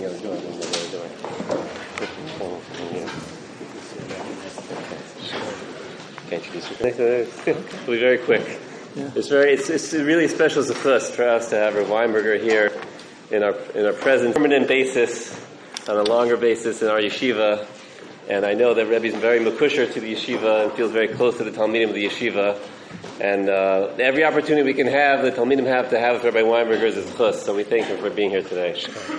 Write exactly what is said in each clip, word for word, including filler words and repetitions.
the other door, then the other door. Okay, introduce yourself. It'll be very quick. Yeah. It's very. It's, it's really special as a first for us to have Rav Weinberger here in our in our present permanent basis, on a longer basis in our yeshiva. And I know that Rebbe is very makusher to the yeshiva and feels very close to the Talmidim of the yeshiva. And uh, every opportunity we can have, the Talmidim have to have with Rabbi Weinberger is a chus. So we thank him for being here today.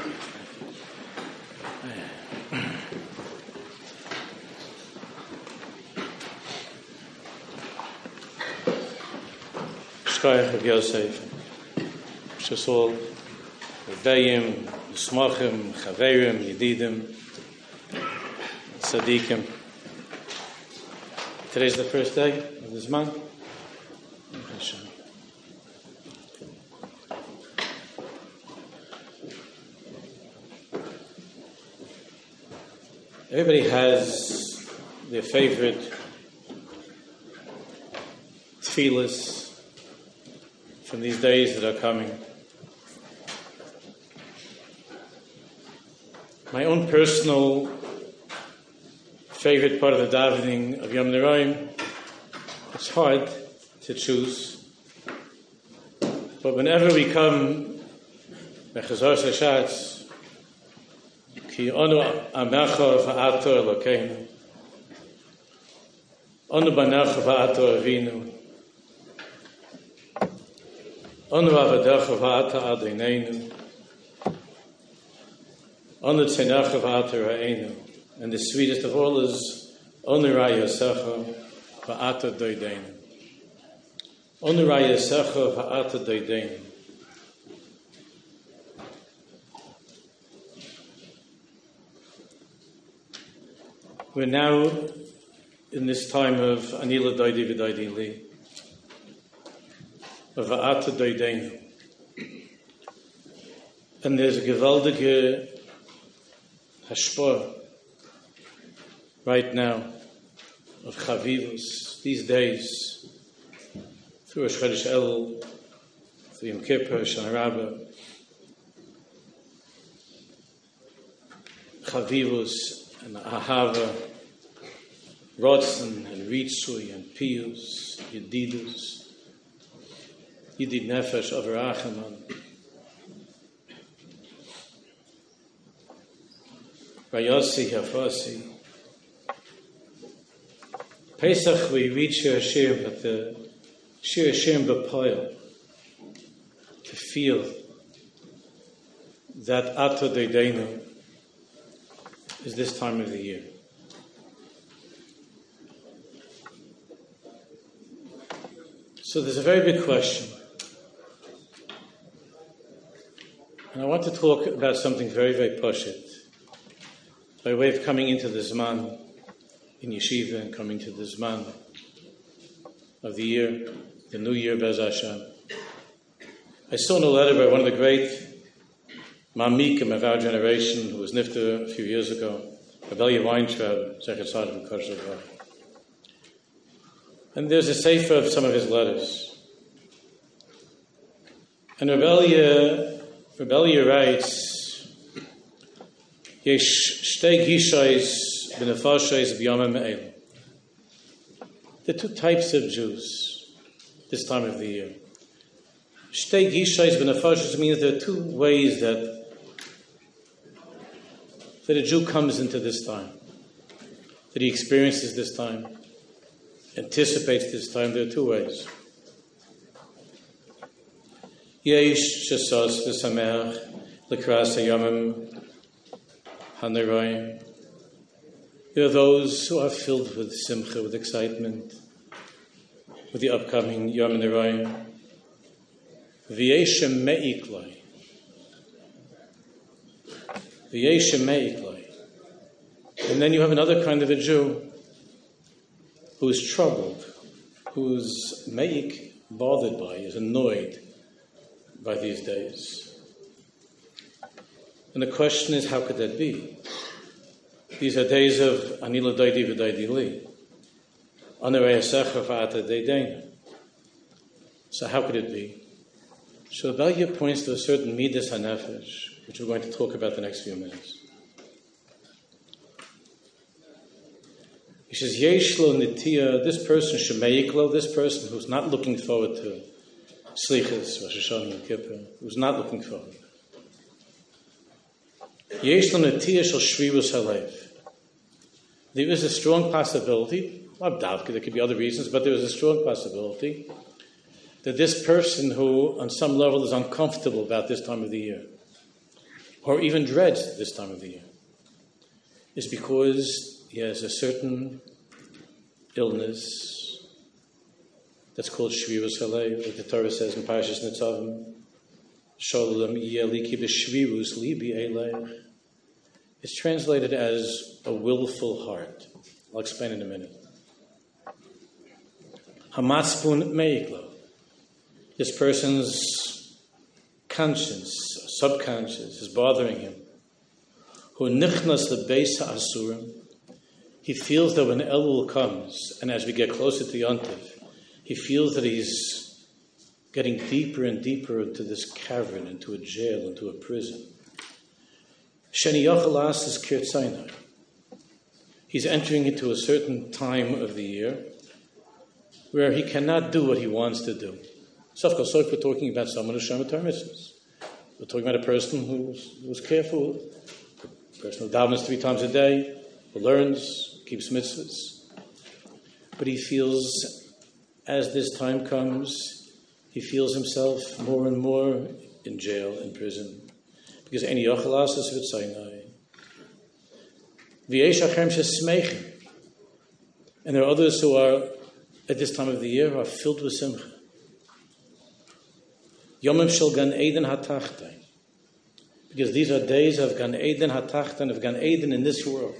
Shkoyach of Yosef, Shasol, Rebbeim, Smachim, Chaverim, Yedidim, Tzadikim. Today's the first day of this month. Everybody has their favorite tefillas from these days that are coming. My own personal favorite part of the davening of Yom Neroim, it's hard to choose, but whenever we come Mechazor Sashatz, Ki onu amecha va'ator Elokeinu, onu banecha va'ator Avinu, onu avadecha va'ata Adonenu, onu tzenecha va'ator Ha'enu, and the sweetest of all is onu rayasecha va'ata doidenu. Onu rayasecha va'ata doidenu. We're now in this time of Anila Doidi V'Doidi Li, of Va'ata Doidenu. And there's a gewaldige hashpah right now of Chavivus, these days, through Rosh Chodesh Elul, through Yom Kippur, Shana Rabbah. Chavivus and Ahava, Rotzen and Ritzui and Pius, Yedidus, Yedid Nefesh over Achaman, Vayossi Hafasi. Pesach we reach Shir Hashem, but the Shir Hashem B'Poel, to feel that Ato Deidenu is this time of the year. So there's a very big question. And I want to talk about something very, very pashut, by way of coming into the Zman in Yeshiva and coming to the Zman of the year, the new year, Bez Hashem. I saw in a letter by one of the great Mamikim of our generation, who was nifter a few years ago, Abelia Weintraub, Zechat Tzaddik V'Kodesh. And there's a sefer of some of his letters. And Abelia, Abelia writes, Yesh shtei gishais b'nefashais b'yamim me'el. There are two types of Jews this time of the year. Shtei gishais b'nefashais means there are two ways that that a Jew comes into this time, that he experiences this time, anticipates this time. There are two ways. Yesh shesos v'sameach l'kras hayamim haneroim. There are those who are filled with simcha, with excitement, with the upcoming Yom Neroim. V'yeshem me'iklai. V'yeshem me'iklai. And then you have another kind of a Jew who is troubled, who is me'ik, bothered by, is annoyed by these days. And the question is, how could that be? These are days of Anila Doidi V'Doidi Li. Anarei Asecha V'Ata Deidenu. So how could it be? So Abelia points to a certain Midas HaNefesh, which we're going to talk about the next few minutes. He says, Yeshlo Nitiya, this person, Shemeiklo, this person who's not looking forward to Slichas, Rosh Hashanah, and Kippur, who's not looking forward. Yeshlo Nitiya Shel Shvivus Halev. There is a strong possibility, well, there could be other reasons, but there is a strong possibility that this person who, on some level, is uncomfortable about this time of the year, or even dreads this time of the year, is because he has a certain illness that's called Shvivus Halev, like the Torah says in Parashas Nitzavim, Sholem Yeliki b'Shvivus Libi Eleich. It's translated as a willful heart. I'll explain in a minute. Hamatzpun Meiklo. This person's conscience, subconscious, is bothering him. Hu nichnas lebeis ha'asurim. He feels that when Elul comes, and as we get closer to Yontiv, he feels that he's getting deeper and deeper into this cavern, into a jail, into a prison. Sheni Yochalas is Kirtzainai. He's entering into a certain time of the year where he cannot do what he wants to do. So, of course, so if we're talking about someone who's Shomer Torah mitzvahs, we're talking about a person who's, who's careful, a person who davens three times a day, who learns, keeps mitzvahs. But he feels, as this time comes, he feels himself more and more in jail, in prison. Because any yochalas is v'tzaynai. V'yesh achem shesmeichim. And there are others who are, at this time of the year, are filled with simcha. Yomim shel Gan Eden hatachtai. Because these are days of Gan Eden hatachtai, of Gan Eden in this world.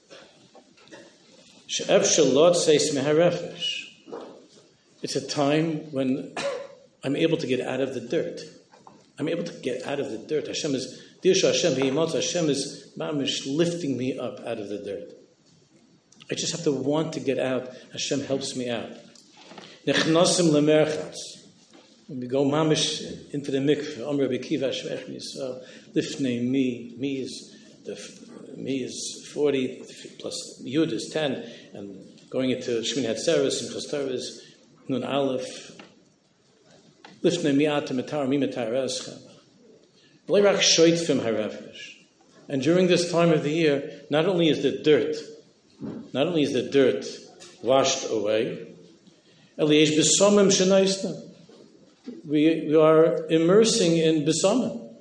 She'ev shel lot seis meharefesh. It's a time when I'm able to get out of the dirt. I'm able to get out of the dirt. Hashem is, Dirsha Hashem v'yimotza, Hashem is mamish lifting me up out of the dirt. I just have to want to get out. Hashem helps me out. Nechnosim lemerchas. When we go mamish into the mikveh, Amr Bekiva Shvech Yisrael, lifnei me, me is the me is forty plus Yud is ten, and going into Shmin Hatzeres and Chostar is Nun Aleph. Lifnei mi atem etar mi metar eschem. Leirak shoitfim harefesh. And during this time of the year, not only is the dirt, not only is the dirt washed away, Eliesh besomim shenaisna. We we are immersing in besomim.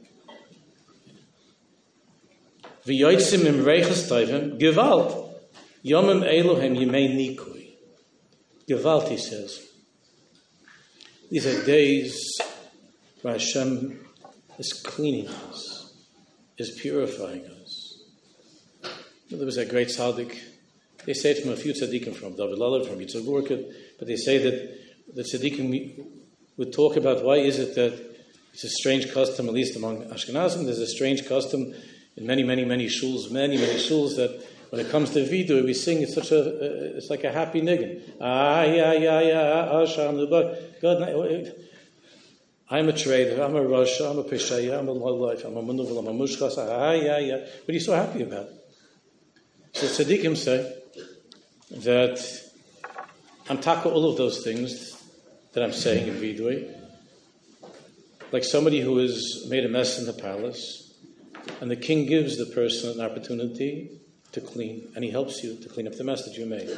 V'yotzim im reiches toivim gewalt yomim elohem yemei nikui. Gewalt, he says. These are days where Hashem is cleaning us, is purifying us. There was a great tzaddik. They say it from a few tzaddikim, from David Lallad, from Yitzhak Burkett, but they say that the tzaddikim would talk about why is it that it's a strange custom, at least among Ashkenazim, there's a strange custom in many, many, many shuls, many, many shuls, that when it comes to vidu, we sing, it's such a, uh, it's like a happy niggin. Ah, yeah, yeah, yeah, Asham, God, I'm a trader, I'm a Rosh, I'm a Peshaya, I'm a life, I'm a Manuvel, I'm a Mushkas, ah, yeah, yeah. What are you so happy about? So tzaddikim say that I'm taka all of those things that I'm saying in vidui, like somebody who has made a mess in the palace, and the king gives the person an opportunity to clean, and he helps you to clean up the mess that you made.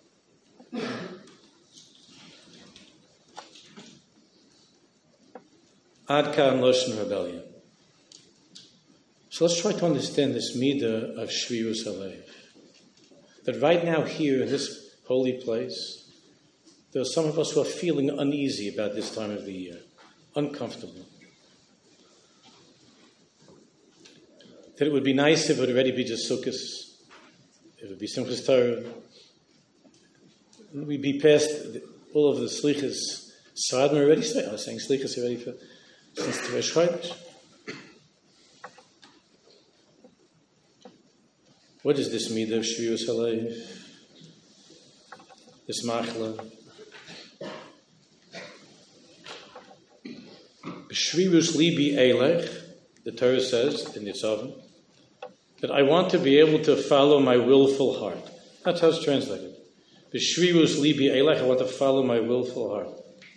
Ad kan loshen rebellion. So let's try to understand this midah of Shvivus Halev. That right now here in this holy place, there are some of us who are feeling uneasy about this time of the year, uncomfortable. That it would be nice if it would already be just Sukkot, it would be Simchas Torah. We'd be past all of the Slichas. Saradim already say, I was saying Slichas already for since Teresh Chodesh. What is this midah of Shvivus Halev? This machla? Shvivus libi eilech. the Torah says in Yitzhavim, that I want to be able to follow my willful heart. That's how it's translated. B'shrirus libi eilech, I want to follow my willful heart.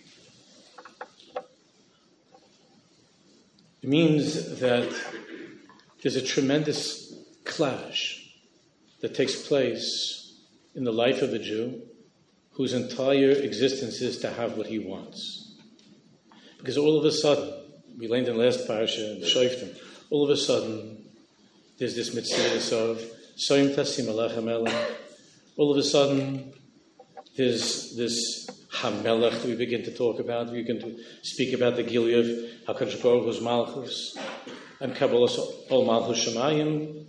It means that there's a tremendous clash that takes place in the life of a Jew whose entire existence is to have what he wants. Because all of a sudden, we learned in last parasha, in Shoftim, all of a sudden, there's this mitzvah of Soim Tasim Alech HaMelech. All of a sudden, there's this HaMelech that we begin to talk about. We begin to speak about the Gilui of HaKadosh Baruch Hu's Malchus and Kabbalas Ol Malchus Shemayim.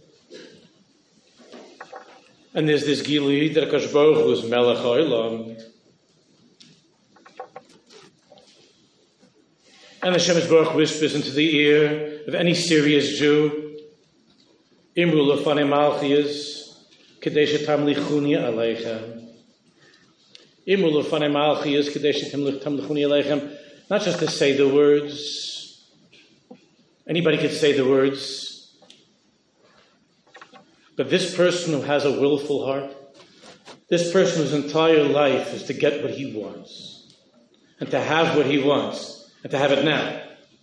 And there's this Gilui that HaKadosh Baruch Hu is Melech HaOlam. And Hashem Baruch whispers into the ear of any serious Jew, Imru Lefanei Malchiyas, Kedei shetamlichuni aleichem. Imru Lefanei Malchiyas, Kedei shetamlichuni aleichem. Not just to say the words. Anybody can say the words. But this person who has a willful heart, this person whose entire life is to get what he wants, and to have what he wants, and to have it now.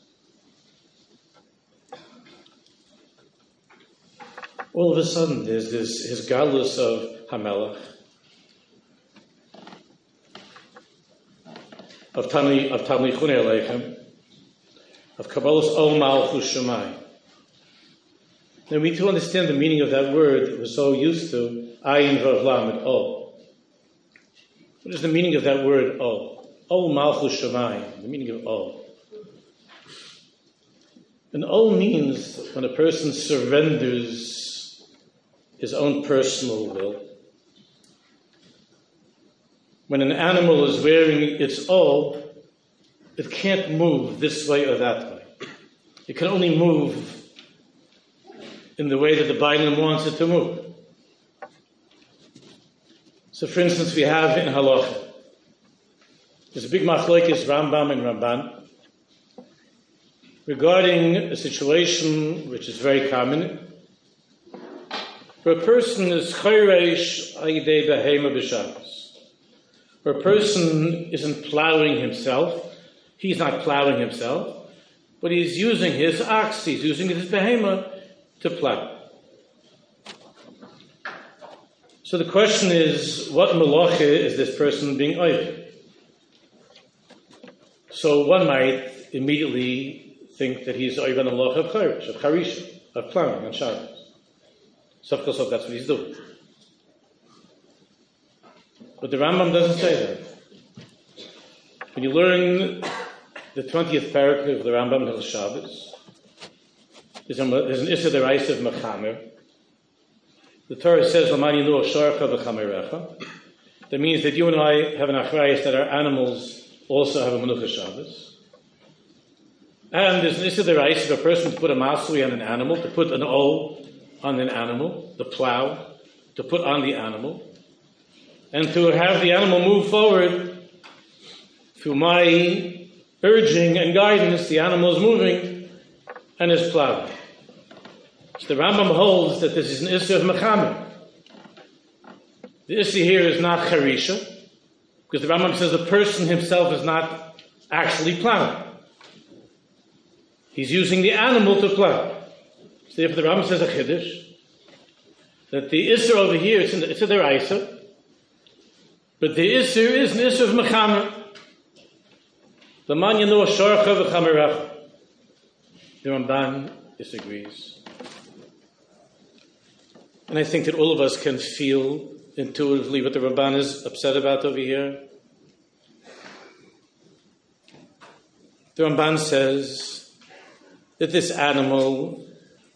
All of a sudden, there's this his galus of Hamelech, of Tamli of Tamli Chunei Aleichem, of Kabbalas Ol Malchus Shemayim. Now we need to understand the meaning of that word that we're so used to, Ayin Vav Lamed Ol. What is the meaning of that word Ol? Ol Malchus Shemayim, the meaning of Ol. And Ol means when a person surrenders his own personal will. When an animal is wearing its Ol, it can't move this way or that way. It can only move in the way that the Bailam wants it to move. So for instance, we have in Halacha, there's a big machlokes Rambam and Ramban regarding a situation which is very common, where a person is chayreish ayidei behema b'Shabbos, where a person isn't plowing himself, he's not plowing himself, but he's using his ox, he's using his behema to plow. So the question is, what melacha is this person being oiv? So one might immediately think that he's oiv on the melacha of chayreish, of charisha, of plowing on Shabbos. So of course that's what he's doing. But the Rambam doesn't say that. When you learn the twentieth paragraph of the Rambam Hilchos Shabbos, there's an Issa D'Oraisa of Mechamer. The Torah says, L'man yinu osharcha v'chamerecha. That means that you and I have an achrayus that our animals also have a Menucha Shabbos. And there's an Issa D'Oraisa of a person to put a masui on an animal, to put an O on an animal, the plow, to put on the animal, and to have the animal move forward. Through my urging and guidance, the animal is moving and is plowing. So the Rambam holds that this is an issue of mechamer. The issue here is not charisha, because the Rambam says the person himself is not actually plowing. He's using the animal to plow. So if the Rambam says a chiddush, that the Isser over here, it's in the, it's a D'Oraisa, but the Isser is an Isser of Mechamer. The man yinu osharcha v'chamerecha. The Ramban disagrees. And I think that all of us can feel intuitively what the Ramban is upset about over here. The Ramban says that this animal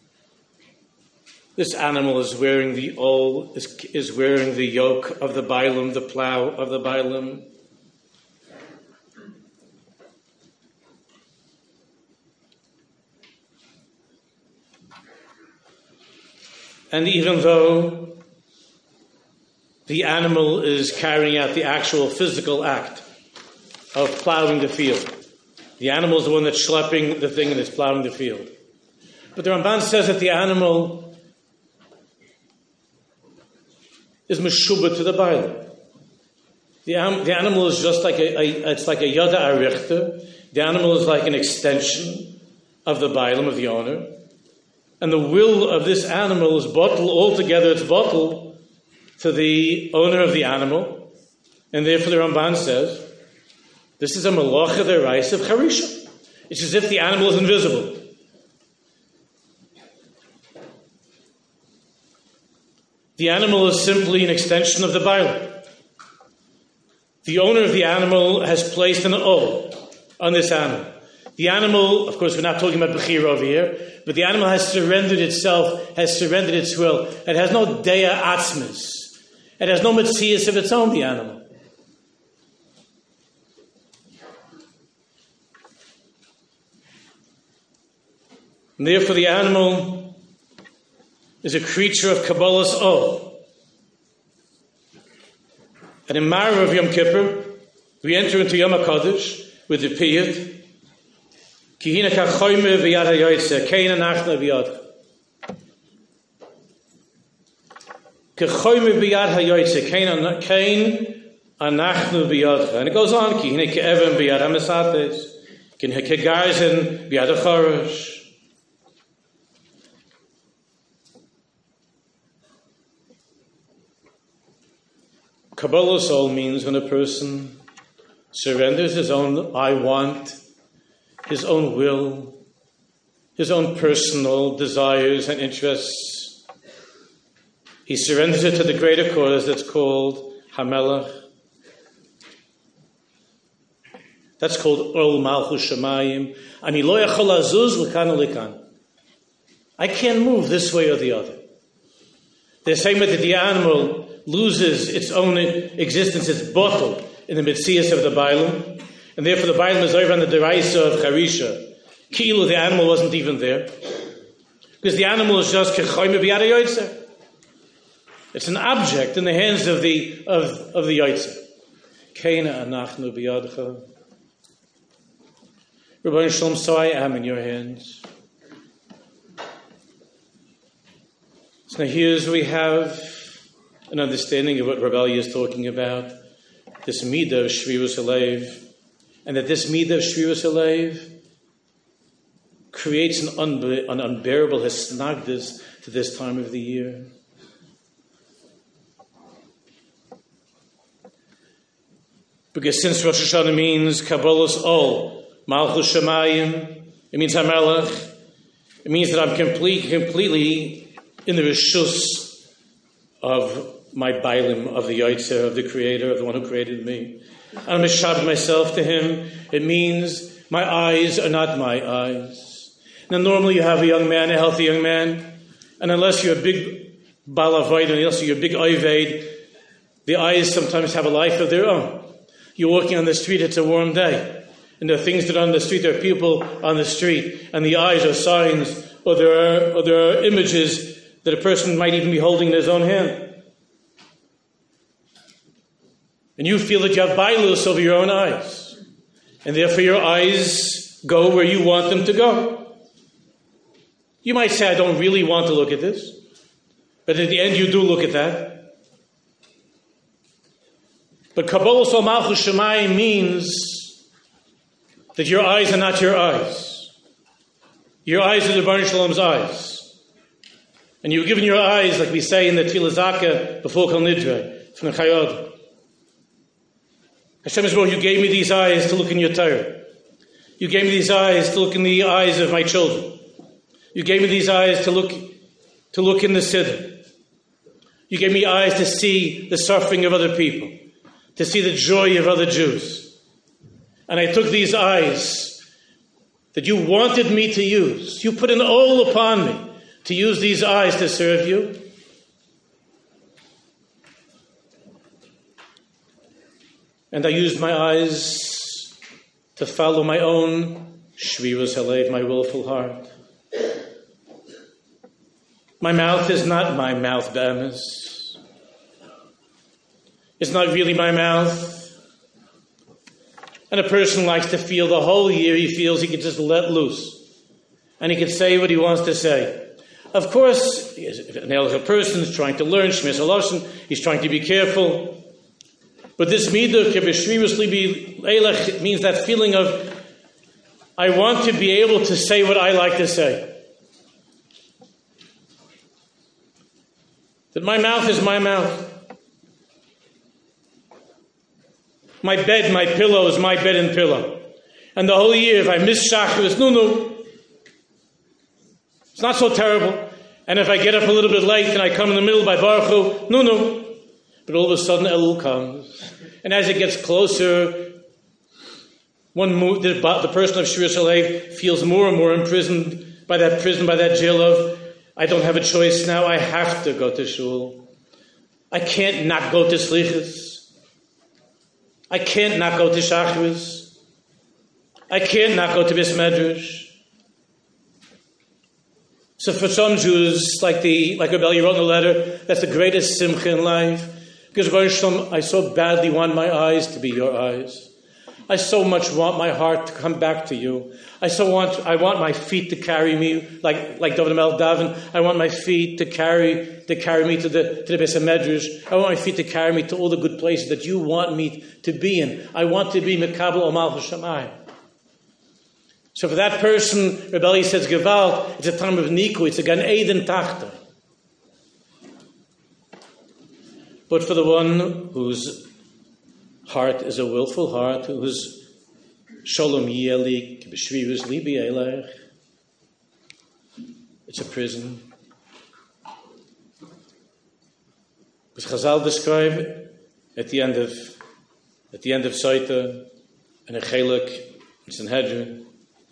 This animal is wearing the ol, is, is wearing the yoke of the Bailam, the plow of the Bailam. And even though the animal is carrying out the actual physical act of plowing the field, the animal is the one that's schlepping the thing and is plowing the field. But the Ramban says that the animal is meshubah to the Bailam. The, um, the animal is just like a, a it's like a yada arichter. The animal is like an extension of the Bailam, of the owner. And the will of this animal is bottled altogether, it's bottled to the owner of the animal. And therefore the Ramban says, this is a malacha deraisa of charisha. It's as if the animal is invisible. The animal is simply an extension of the Bailam. The owner of the animal has placed an O on this animal. The animal, of course, we're not talking about Bechira over here, but the animal has surrendered itself, has surrendered its will. It has no Dea Atzmis. It has no Metzias of its own, the animal. And therefore, the animal is a creature of Kabbalah's O. And in Marav of Yom Kippur, we enter into Yom HaKadosh with the piyut, Ki hina kachoyme v'yad hayoytze, kein anachna v'yadcha. Kachoyme v'yad hayoytze, kein anachna v'yadcha. And it goes on, Ki hina ke'evim v'yad hamasates, Ki hina ke'garzen v'yad hachorosh. Kabbalah soul means when a person surrenders his own I want, his own will, his own personal desires and interests. He surrenders it to the greater cause that's called Hamelach. That's called Ol Malchus Shamayim. Ani lo yachol azuz l'kan u'likan. I can't move this way or the other. They're saying that the animal loses its own existence, it's bottled in the Metzias of the Bailam, and therefore the Bailam is over on the deraisa of Charisha. Ki'ilu, the animal wasn't even there. Because the animal is just kechoyme b'yad hayoytze. It's an object in the hands of the of, of the Yoytze. Keina anachnu b'yadcha. Rebbeinu Shalom, so I am in your hands. So now here's we have an understanding of what Rebellia is talking about, this midah of Shvirus Halev, and that this midah of Shvirus Halev creates an, unbe- an unbearable hisnagdus to this time of the year. Because since Rosh Hashanah means Kabbalah's Ol, Malchus Shamayim, it means HaMelech, it means that I'm complete, completely in the Rishus of my Bailim, of the Yoytze, of the Creator, of the one who created me. I'm mishabed myself to Him. It means my eyes are not my eyes. Now normally you have a young man, a healthy young man, and unless you're a big Balavoid, unless you're a big Oyved, the eyes sometimes have a life of their own. You're walking on the street, it's a warm day, and there are things that are on the street, there are people on the street, and the eyes are signs, or there are, or there are images that a person might even be holding in his own hand. And you feel that you have bailus over your own eyes. And therefore your eyes go where you want them to go. You might say, I don't really want to look at this. But at the end you do look at that. But Kabbalah Sol Malchus Shamayim means that your eyes are not your eyes. Your eyes are the Rebbeinu Shalom's eyes. And you've given your eyes, like we say in the Tefillah Zakah before Kol Nidre, from the Chayod. Hashem is, well, you gave me these eyes to look in your Torah. You gave me these eyes to look in the eyes of my children. You gave me these eyes to look to look in the Siddur. You gave me eyes to see the suffering of other people, to see the joy of other Jews. And I took these eyes that you wanted me to use. You put an ol upon me to use these eyes to serve you. And I used my eyes to follow my own Shvirus Halev, my willful heart. My mouth is not my mouth, Be'emes. It's not really my mouth. And a person likes to feel the whole year, he feels he can just let loose. and he can say what he wants to say. Of course, if an elder person is trying to learn Shmiras Halashon, he's trying to be careful. But this midah kebeshrius libi eilech means that feeling of, I want to be able to say what I like to say. That my mouth is my mouth. My bed, my pillow is my bed and pillow. And the whole year, if I miss Shacharis, no, no. It's not so terrible. And if I get up a little bit late and I come in the middle by Baruch Hu, no, no. But all of a sudden, Elul comes. And as it gets closer, one move, the, the person of Shir Shalev feels more and more imprisoned by that prison, by that jail of, I don't have a choice now, I have to go to shul. I can't not go to slichus. I can't not go to shachris. I can't not go to bis medrash. So for some Jews, like the like Rebelli wrote in a letter, that's the greatest simcha in life. Because I so badly want my eyes to be your eyes. I so much want my heart to come back to you. I so want I want my feet to carry me, like like David Mel Davin. I want my feet to carry to carry me to the to the Beis Medrash. I want my feet to carry me to all the good places that you want me to be in. I want to be Mekabel Omal Hashamayim. So for that person, Rebelli says Gewalt, it's a time of Niku, it's a Gan Eden Tachta. But for the one whose heart is a willful heart, whose Shalom Yeli, B'Shvirus Libi Eilech, it's a prison. As Chazal describe at the end of at the end of Saita and a Chelek in Sanhedrin,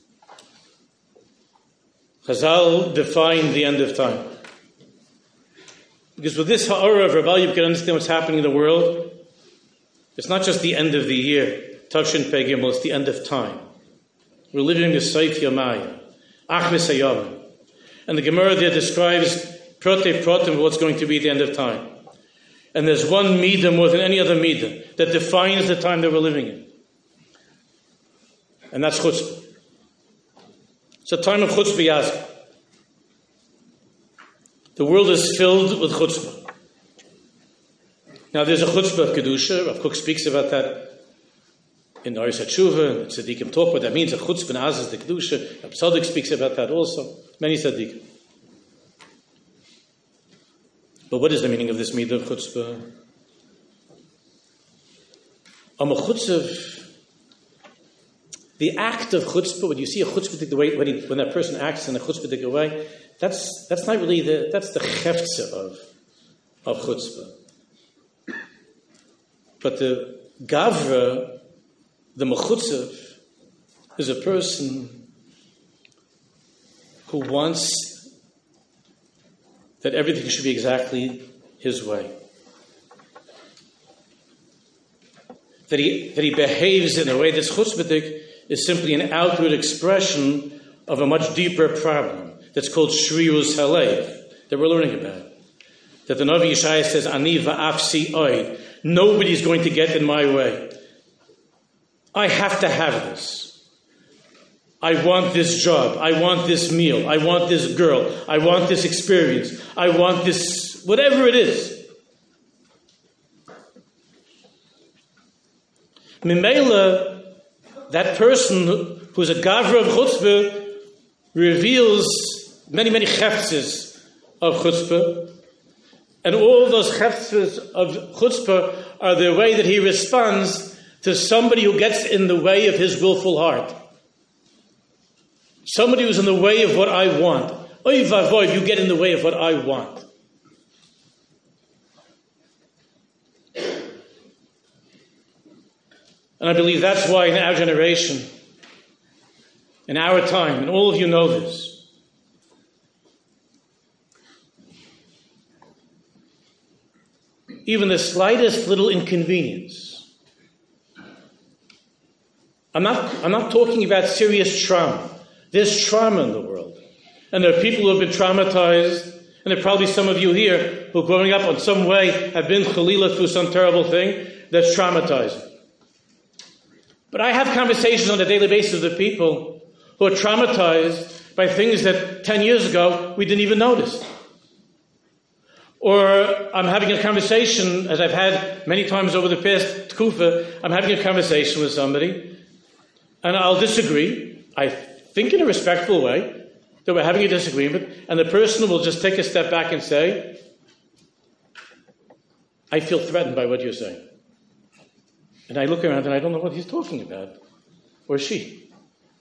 Chazal defined the end of time. Because with this ha'ara of Rebelli, you can understand what's happening in the world. It's not just the end of the year, Tavshin Pegimel, it's the end of time. We're living the Seif Yamaya, Achmis Hayam. And the Gemara there describes Prote Protem of what's going to be the end of time. And there's one midah more than any other midah that defines the time that we're living in. And that's chutzpah. It's a time of chutzpah yazka. The world is filled with chutzpah. Now there's a chutzpah of Kedusha. Rav Kook speaks about that in Aris HaTshuva, and Tzaddikim talk what that means. A chutzpah naz is the Kedusha. Rav Tzaddik speaks about that also. Many Tzaddikim. But what is the meaning of this midah of chutzpah? Am a chutzpah, the act of chutzpah, when you see a chutzpah, the way when, he, when that person acts in a chutzpah way, that's that's not really the that's the cheftza of of chutzpah. But the gavra, the mechutzav, is a person who wants that everything should be exactly his way. That he that he behaves in a way that's chutzpahdik is simply an outward expression of a much deeper problem that's called Shrius Halev, that we're learning about. That the Navi Yeshaya says, Ani va'afsi oid. Nobody's going to get in my way. I have to have this. I want this job. I want this meal. I want this girl. I want this experience. I want this, whatever it is. Mimela, that person who's a gavra of chutzpah reveals many, many cheftzes of chutzpah. And all those cheftzes of chutzpah are the way that he responds to somebody who gets in the way of his willful heart. Somebody who's in the way of what I want. Oy vavoy, you get in the way of what I want. And I believe that's why in our generation, in our time, and all of you know this, even the slightest little inconvenience. I'm not, I'm not talking about serious trauma. There's trauma in the world. And there are people who have been traumatized, and there are probably some of you here who growing up in some way have been chalila through some terrible thing that's traumatizing. But I have conversations on a daily basis with people who are traumatized by things that ten years ago we didn't even notice. Or I'm having a conversation, as I've had many times over the past tkufa, I'm having a conversation with somebody, and I'll disagree, I think in a respectful way, that we're having a disagreement, and the person will just take a step back and say, I feel threatened by what you're saying. And I look around and I don't know what he's talking about, or she.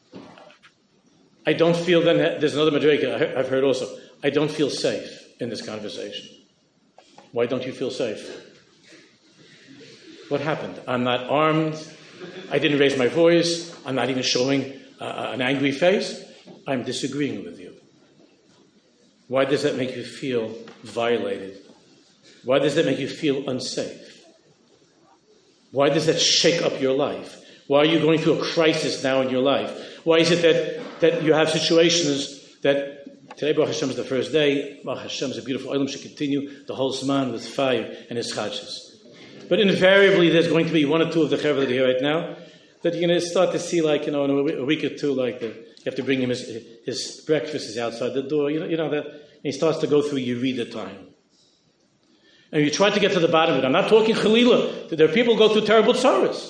I don't feel, then there's another madrega I've heard also, I don't feel safe in this conversation. Why don't you feel safe? What happened? I'm not armed. I didn't raise my voice. I'm not even showing uh, an angry face. I'm disagreeing with you. Why does that make you feel violated? Why does that make you feel unsafe? Why does that shake up your life? Why are you going through a crisis now in your life? Why is it that, that you have situations that today, Baruch Hashem, is the first day. Baruch Hashem is a beautiful Olam should continue the whole Zman with fire and his chachas. But invariably, there's going to be one or two of the chevra that are here right now that you're going to start to see, like, you know, in a week or two, like, the, you have to bring him his, his breakfast is outside the door. You know, you know that. And he starts to go through Yerida time. And you try to get to the bottom of it. I'm not talking Chalila. There are people who go through terrible tzaras.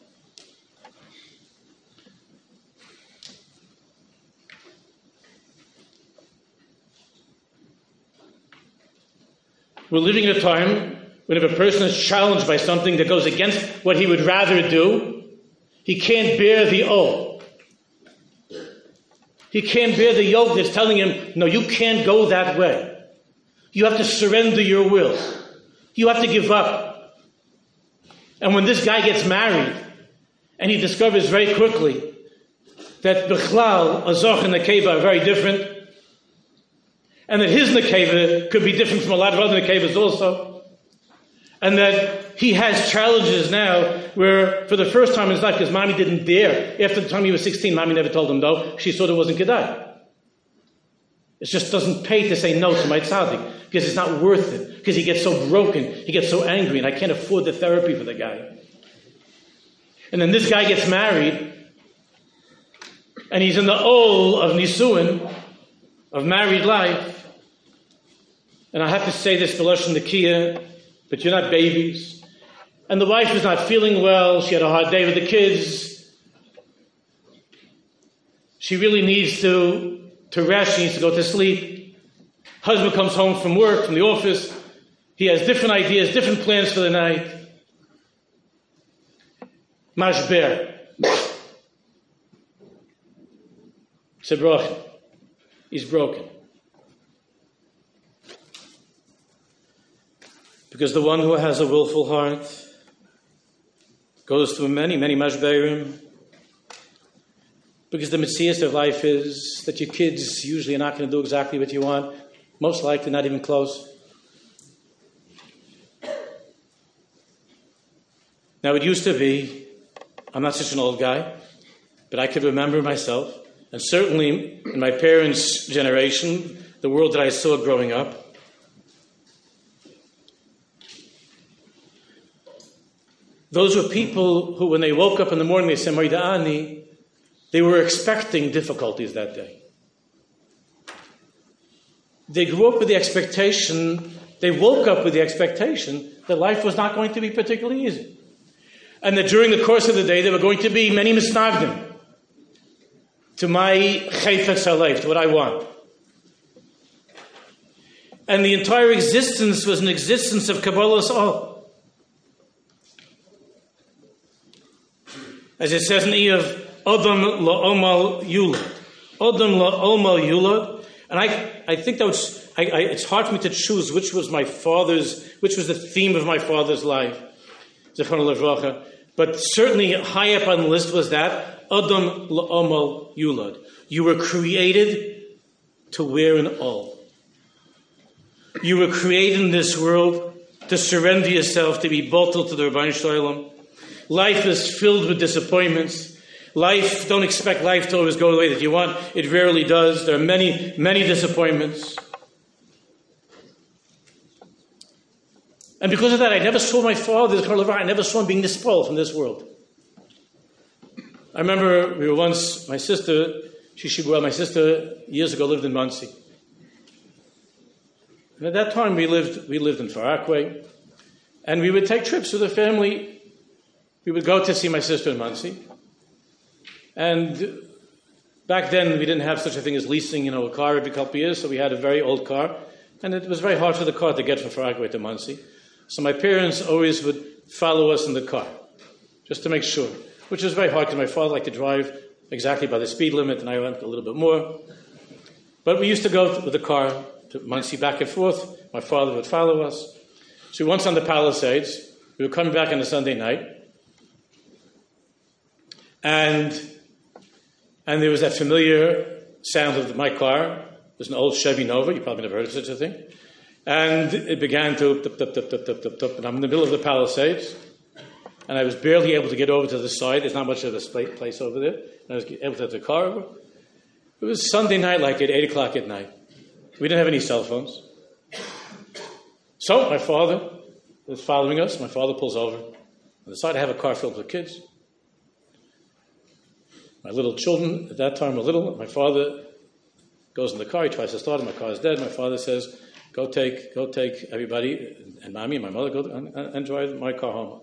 We're living in a time when if a person is challenged by something that goes against what he would rather do, he can't bear the oath. He can't bear the yoke that's telling him, no, you can't go that way. You have to surrender your will. You have to give up. And when this guy gets married, and he discovers very quickly that Bechlal, Azoch, and Nekeva are very different, and that his Nekeva could be different from a lot of other Nekevas also, and that he has challenges now where for the first time in his life, because mommy didn't dare, after the time he was sixteen, mommy never told him no, she thought it wasn't Kedai. It just doesn't pay to say no to my tzaddik, because it's not worth it, because he gets so broken, he gets so angry, and I can't afford the therapy for the guy. And then this guy gets married, and he's in the ol of Nisuin, of married life, and I have to say this, B'lashon Nekiah, but you're not babies. And the wife is not feeling well. She had a hard day with the kids. She really needs to, to rest. She needs to go to sleep. Husband comes home from work, from the office. He has different ideas, different plans for the night. Mashber. Sebrochen. He's broken. Because the one who has a willful heart goes through many, many mashberim. Because the mitzvah of life is that your kids usually are not going to do exactly what you want. Most likely not even close. Now it used to be, I'm not such an old guy, but I could remember myself, and certainly in my parents' generation, the world that I saw growing up, those were people who, when they woke up in the morning, they said, Moida'ani, they were expecting difficulties that day. They grew up with the expectation, they woke up with the expectation that life was not going to be particularly easy. And that during the course of the day, there were going to be many misnagdim to my chayfetz halev, to what I want. And the entire existence was an existence of Kabbalah's all. As it says in Iyov, Odom la'omal yulad. Odom la'omal yulad. And I, I think that was, I, I, it's hard for me to choose which was my father's, which was the theme of my father's life. Zechron levracha. But certainly high up on the list was that, Odom la'omal yulad. You were created to wear an ol. You were created in this world to surrender yourself, to be bottled to the Rebbeinu Shalom. Life is filled with disappointments. Life, don't expect life to always go the way that you want. It rarely does. There are many, many disappointments. And because of that, I never saw my father, I never saw him being despoiled from this world. I remember we were once, my sister Shishibura, my sister, years ago lived in Monsey. And at that time we lived we lived in Far Rockaway, and we would take trips with the family. We would go to see my sister in Monsey. And back then we didn't have such a thing as leasing, you know, a car every couple of years, so we had a very old car. And it was very hard for the car to get from Far Rockaway to Monsey. So my parents always would follow us in the car, just to make sure, which was very hard because my father liked to drive exactly by the speed limit, and I went a little bit more. But we used to go with the car to Monsey back and forth. My father would follow us. So once on the Palisades, we were coming back on a Sunday night, and and there was that familiar sound of my car. It was an old Chevy Nova. You probably never heard of such a thing. And it began to tup, tup, tup, tup, tup, tup, tup, and I'm in the middle of the Palisades, and I was barely able to get over to the side. There's not much of a place over there. And I was able to get the car over. It was Sunday night, like at eight o'clock at night. We didn't have any cell phones. So my father was following us. My father pulls over. I decided to have a car filled with kids. My little children at that time were little. My father goes in the car. He tries to start it. My car is dead. My father says, Go take, go take everybody, and mommy and my mother, go and, and drive my car home.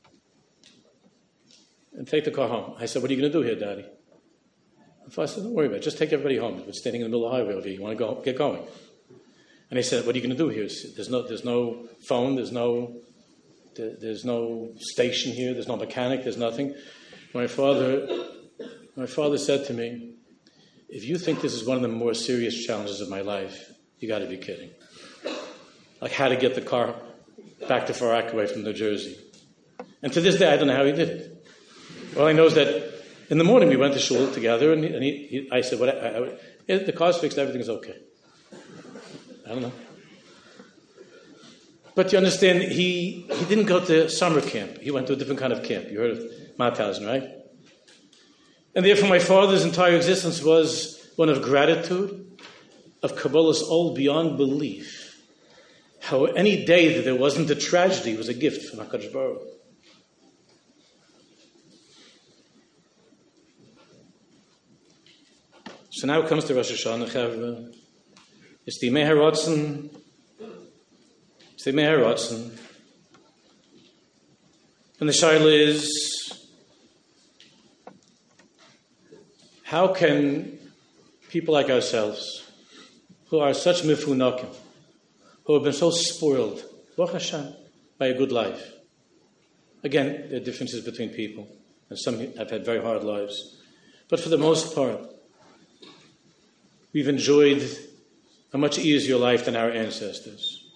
And take the car home. I said, what are you going to do here, Daddy? My father said, don't worry about it. Just take everybody home. We're standing in the middle of the highway over here. You want to go? Get going. And he said, what are you going to do here? There's no, there's no phone. There's no, there, there's no station here. There's no mechanic. There's nothing. My father, my father said to me, if you think this is one of the more serious challenges of my life, you got to be kidding. Like how to get the car back to Far Rockaway from New Jersey. And to this day, I don't know how he did it. All I know is that in the morning we went to shul together, and, he, and he, he, I said, "What? I, I, I, the car's fixed, everything's okay." I don't know. But you understand, he, he didn't go to summer camp. He went to a different kind of camp. You heard of Mauthausen, right? And therefore my father's entire existence was one of gratitude, of Kabbalah's all beyond belief. How any day that there wasn't a tragedy was a gift from HaKadosh Baruch Hu. So now it comes to Rosh Hashanah. It's the Meher Ratzon. It's the Meher Ratzon. And the shaila is, how can people like ourselves, who are such mifunakim, who have been so spoiled, Baruch Hashem, by a good life. Again, there are differences between people, and some have had very hard lives. But for the most part, we've enjoyed a much easier life than our ancestors.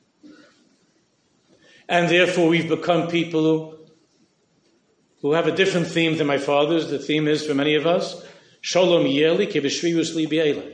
And therefore, we've become people who, who have a different theme than my father's. The theme is, for many of us, Shalom Yeli ki b'shvirus li b'elech.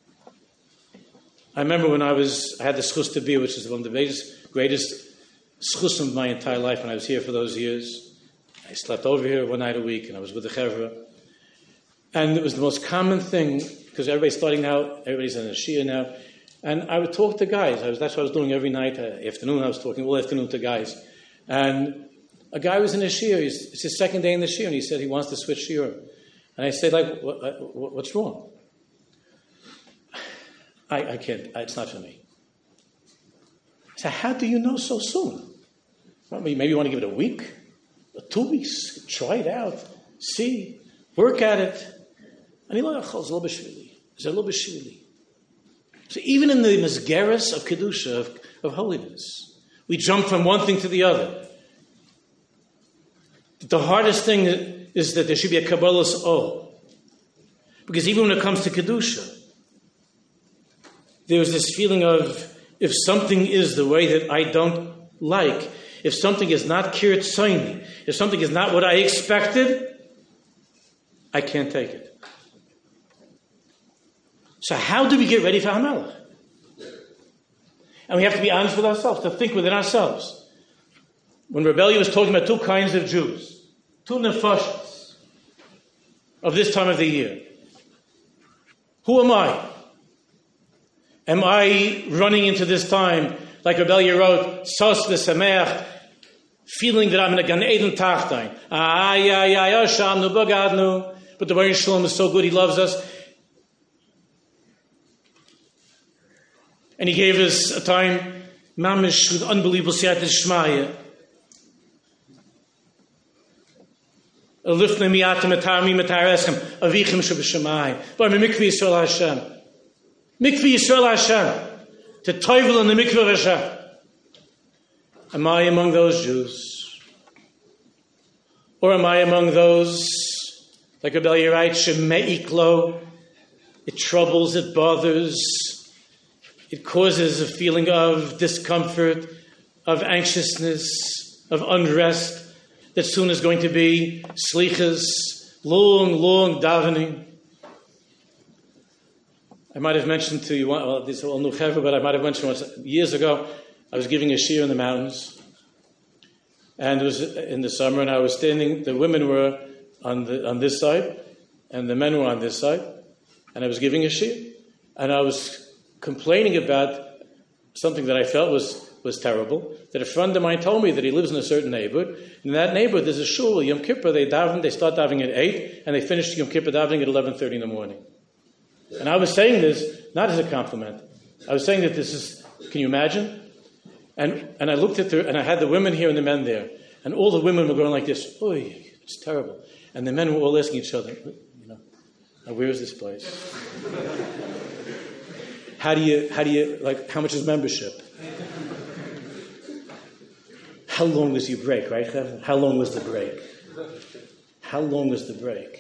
I remember when I was, I had the schus to be, which is one of the greatest, greatest schus of my entire life when I was here for those years. I slept over here one night a week, and I was with the chevra. And it was the most common thing, because everybody's starting now, everybody's in a shia now. And I would talk to guys. I was, that's what I was doing every night. Uh, afternoon, I was talking all afternoon to guys. And a guy was in a shia. He's, it's his second day in the shia, and he said he wants to switch shia. And I said, like, what, what, what's wrong? I, I can't, it's not for me. I said, how do you know so soon? Well, maybe you want to give it a week, or two weeks, try it out, see, work at it. And he looked at it's a little bit shvili. It's a little bit shvili. So even in the mesgeres of Kedusha, of, of holiness, we jump from one thing to the other. The hardest thing is that there should be a Kabbalah's O. Because even when it comes to Kedusha, there's this feeling of, if something is the way that I don't like, if something is not kirat soini, if something is not what I expected, I can't take it. So how do we get ready for HaMelech? And we have to be honest with ourselves, to think within ourselves. When Rebellion was talking about two kinds of Jews, two nefashos of this time of the year, who am I? Am I running into this time, like Rebellion wrote, Sos v'Sameach, feeling that I'm in a Gan Eden Tachtain? Ay, ay, ay, Hashem, nu bagadnu. But the Baruch Shalom is so good, He loves us. And he gave us a time, mamish, with unbelievable siyata shmaya. Lifnei miatem etarmi metareschem avichim sheb'shamayim. But I'm a mikveh Yisrael Hashem. Mikveh Yisrael Hashem. To toivel in the mikveh of Hashem. Am I among those Jews? Or am I among those, like Rebellion writes, shemeiklo, it troubles, it bothers, it causes a feeling of discomfort, of anxiousness, of unrest, that soon is going to be slichas, long, long davening. I might have mentioned to you, well, this is all new chevra, but I might have mentioned once, years ago, I was giving a shiur in the mountains, and it was in the summer, and I was standing, the women were on the on this side, and the men were on this side, and I was giving a shiur, and I was complaining about something that I felt was, was terrible, that a friend of mine told me that he lives in a certain neighborhood, and in that neighborhood there's a shul, Yom Kippur, they daven, they start davening at eight, and they finish Yom Kippur davening at eleven thirty in the morning. And I was saying this, not as a compliment, I was saying that this is, can you imagine? And and I looked at the, and I had the women here and the men there, and all the women were going like this, oh, it's terrible. And the men were all asking each other, you know, where is this place? How do you, how do you, like, how much is membership? How long was your break, right, Chevra? How long was the break? How long was the break?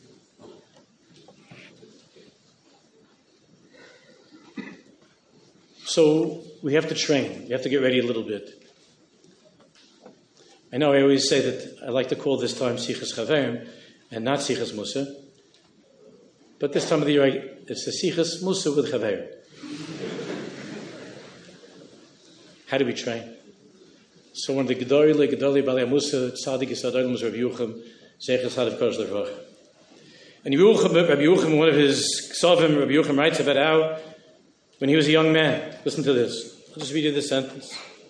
So we have to train. You have to get ready a little bit. I know I always say that I like to call this time Sichas Chaverim and not Sichas Musa. But this time of the year, it's the Sichas Musa with Chaverim. How do we train? So one of the Gedolei, Gedolei Balei Musa, Tzadik Yisadolim was Rabbi Yucham, Zeichas Hadav Kosh Levach. And Rabbi Yucham, one of his Ksavim, Rabbi Yucham writes about how when he was a young man, listen to this. I'll just read you this sentence.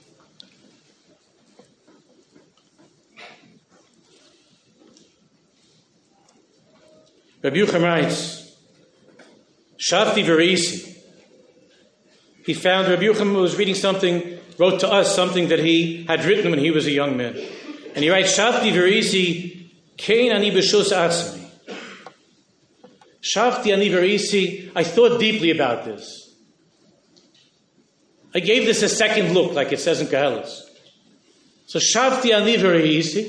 Rabbi Yucham writes, Shavti Verisi. He found, Rabbi Yucham was reading something, wrote to us something that he had written when he was a young man. And he writes, Shavti Verisi, Kein ani b'shus atzmi. Shavti ani verisi, I thought deeply about this. I gave this a second look, like it says in Koheles. So, Shavti ani verisi,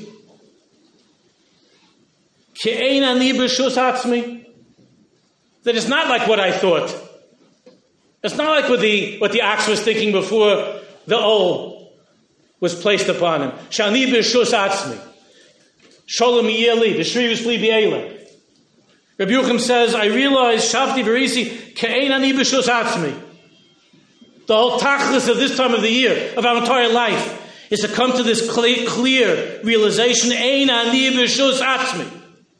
Ke'ein ani b'shus atzmi. That it's not like what I thought. It's not like what the what the ox was thinking before the ol was placed upon him. Shani b'shus atzmi. Sholem yeli, b'shrivus li b'eila. Rabbi Yucham says, I realized, Shavti verisi, Ke'ein ani b'shus atzmi. The whole tachlis of this time of the year, of our entire life, is to come to this clear, clear realization, Ein ani b'shus atzmi.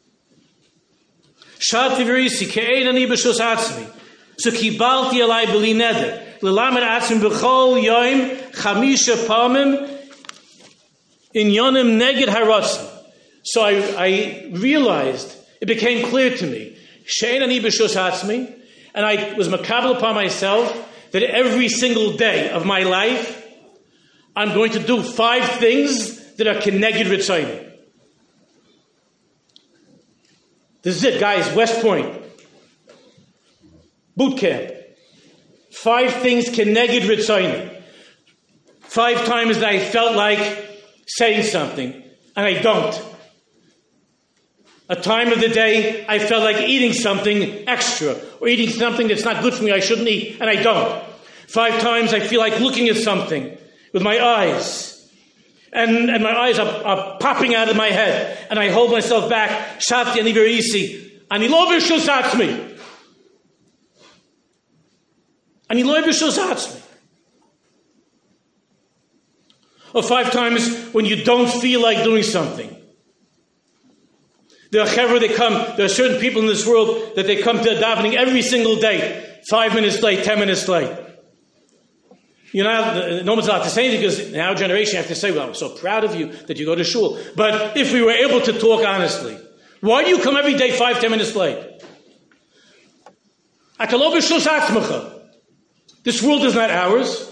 Shavti verisi, Ke'ein ani b'shus atzmi. So kibalti alai b'li neder. L'lamed atzmi b'chol yoim chamisha pamim in yonim neged haratzim. So I, I realized, it became clear to me, She'ein ani b'shus atzmi, and I was makabel upon myself that every single day of my life, I'm going to do five things that are keneged ritzayim. This is it, guys. West Point. Boot camp. Five things keneged ritzayim. Five times that I felt like saying something, and I don't. A time of the day I felt like eating something extra, or eating something that's not good for me, I shouldn't eat, and I don't. Five times I feel like looking at something with my eyes, and, and my eyes are, are popping out of my head, and I hold myself back. Shavti ani verisi, ani lo b'shus atzmi. Ani lo b'shus atzmi. Or five times when you don't feel like doing something. There are chevra, they come, there are certain people in this world that they come to davening every single day, five minutes late, ten minutes late. You know, no one's allowed to say anything because in our generation you have to say, well, I'm so proud of you that you go to shul. But if we were able to talk honestly, why do you come every day five, ten minutes late? This world is not ours.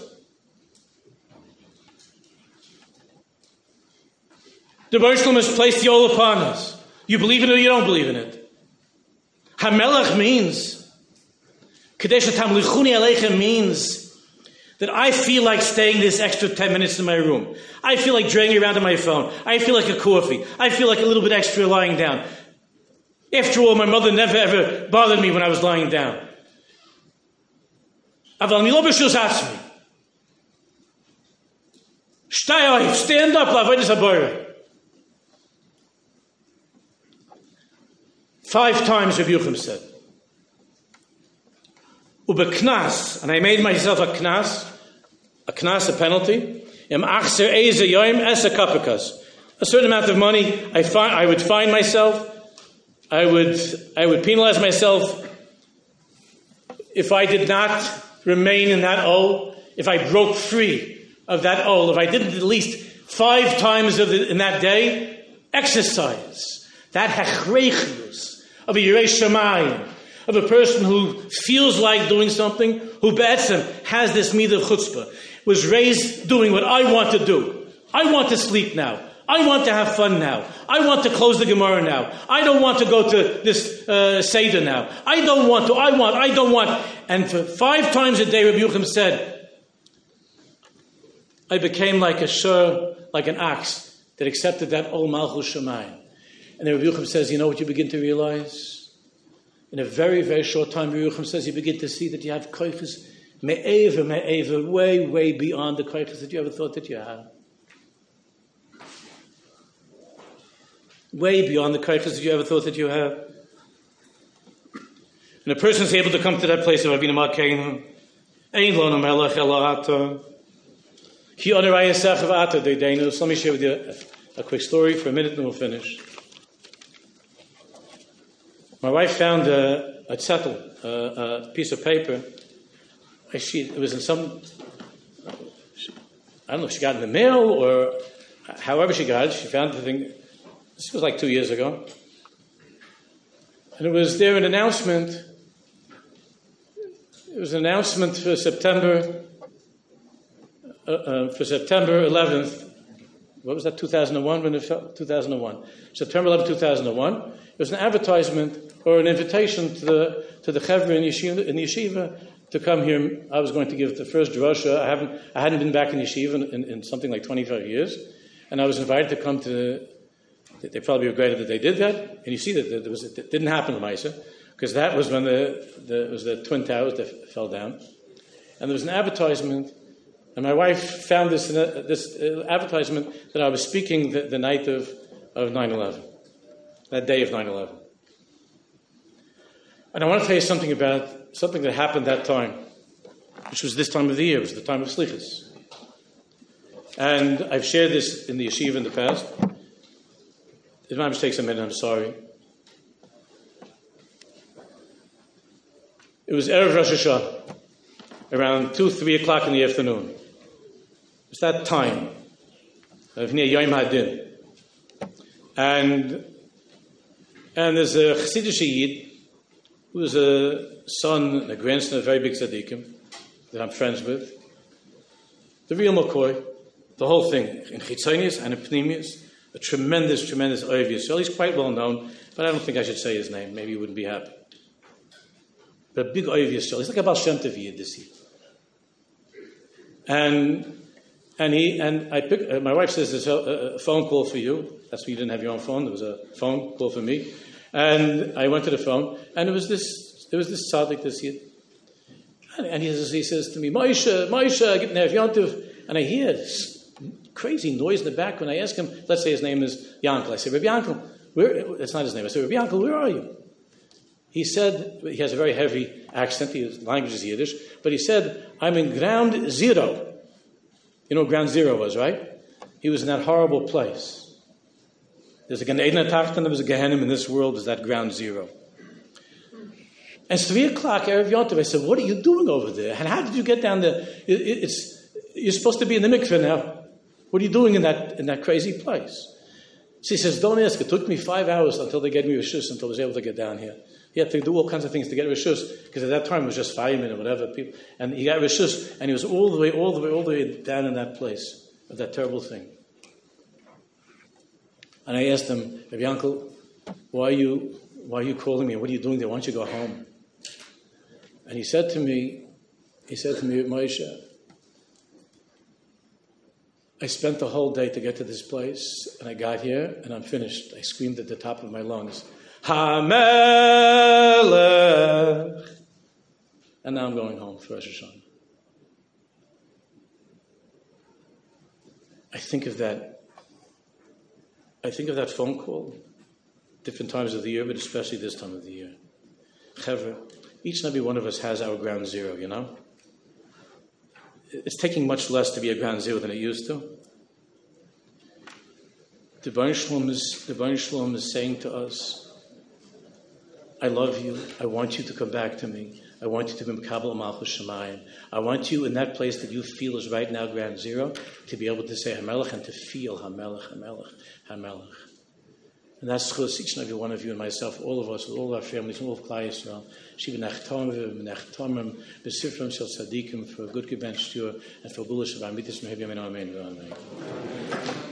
The Baruch Shalom has placed the all upon us. You believe in it or you don't believe in it. Hamelech means, Kadesh Tamlichuni Aleichem means that I feel like staying this extra ten minutes in my room. I feel like dragging around on my phone. I feel like a coffee. I feel like a little bit extra lying down. After all, my mother never ever bothered me when I was lying down. Aval mi lo b'shus atzmi. Shtay oif, stand up, l'avodas haborah. Five times Rabbi Yochanan said. Ubeknas, and I made myself a knas, a knas, a penalty. Im achser eze yoim esa kapakas. A certain amount of money, I find, I would find myself, I would, I would penalize myself if I did not remain in that owl, if I broke free of that owl, if I didn't at least five times of the, in that day exercise that hechreichius of a Yirei Shamayim, of a person who feels like doing something, who be'etzem has this midah of chutzpah, was raised doing what I want to do. I want to sleep now. I want to have fun now. I want to close the Gemara now. I don't want to go to this uh, Seder now. I don't want to. I want. I don't want. And for five times a day, Rabbi Yochanan said, I became like a shur, like an ox that accepted that Ol Malchus Shemayim. And then Rabbi Yochanan says, you know what you begin to realize? In a very, very short time, Rabbi Yochanan says, you begin to see that you have koiches me'eva, me'eva, way, way beyond the koiches that you ever thought that you had. Way beyond the koiches that you ever thought that you had. And a person is able to come to that place of Avinu Malkeinu. Ein lo melech ela ato. Ki onerai esach of ato deidenu. So let me share with you a, a quick story for a minute and we'll finish. My wife found a, a zettel, a, a piece of paper. She, it was in some, I don't know if she got it in the mail or however she got it. She found the thing. This was like two years ago. And it was there an announcement. It was an announcement for September, uh, uh, for September eleventh. What was that, two thousand one? When it fell? two thousand one. September eleventh, two thousand one. It was an advertisement or an invitation to the to the Chevra in yeshiva, in yeshiva to come here. I was going to give the first drasha. I haven't, I hadn't been back in yeshiva in, in, in something like twenty-five years, and I was invited to come to. The, they probably regretted that they did that, and you see that there was it didn't happen to Maisa because that was when the, the it was the twin towers that fell down, and there was an advertisement. And my wife found this this advertisement that I was speaking the, the night of, of nine eleven, that day of nine eleven. And I want to tell you something about something that happened that time, which was this time of the year. It was the time of Slichas. And I've shared this in the yeshiva in the past. If my mistake a minute, I'm sorry. It was Erev Rosh Hashanah, around two, three o'clock in the afternoon. It's that time of near Yom Hadin, and and there's a Chassidish Yid who is a son and a grandson of very big tzaddikim that I'm friends with. The real McCoy, the whole thing in Chitzonius and in Pneumius, a tremendous, tremendous Oyev Yisrael. He's quite well known, but I don't think I should say his name. Maybe he wouldn't be happy. But a big Oyev Yisrael. He's like a Baal Shem Tov Yid this year, and. And he and I pick, uh, my wife says there's a, a phone call for you. That's why you didn't have your own phone. There was a phone call for me, and I went to the phone, and it was this. There was this tzaddik, this yid, and, and he says, he says to me, Moshe, Moshe, get Nev Yontiv, and I hear this crazy noise in the back. When I ask him, let's say his name is Yankel, I say, Rabbi Yankel, where? That's not his name. I say, Rabbi Yankel, where are you? He said, he has a very heavy accent. His language is Yiddish, but he said, I'm in ground zero. You know what ground zero was, right? He was in that horrible place. There's a Gan Eden Tachton, there was a Gehenim in this world, is that ground zero. And it's three o'clock, Erev Yontiv. I said, what are you doing over there? And how did you get down there? It, it, it's, you're supposed to be in the mikveh now. What are you doing in that in that crazy place? So he says, don't ask. It took me five hours until they gave me Rishus, until I was able to get down here. He had to do all kinds of things to get Rishus, because at that time it was just firemen or whatever. People, and he got Rishus, and he was all the way, all the way, all the way down in that place of that terrible thing. And I asked him, Rabbi Yankel, why are you, why are you calling me? What are you doing there? Why don't you go home? And he said to me, he said to me, Moshe, I spent the whole day to get to this place, and I got here, and I'm finished. I screamed at the top of my lungs, HaMelech! And now I'm going home for Rosh Hashanah. I think of that I think of that phone call, different times of the year, but especially this time of the year. Chevra, each and every one of us has our ground zero, you know? It's taking much less to be a ground zero than it used to. The Baruch Shalom is, the Baruch Shalom is saying to us, I love you. I want you to come back to me. I want you to be Mekabel Malchus Shemayim. I want you in that place that you feel is right now ground zero to be able to say HaMelech and to feel HaMelech, HaMelech, HaMelech. And that's chus each and every one of you and myself, all of us, with all our families, all of Klal Yisrael. Shiva Nechtomim, Nechtomim, Besifrim Shel Tzadikim, for a good Gebench Shur, and for Gulish of Amitis Mehebi Amen Amen.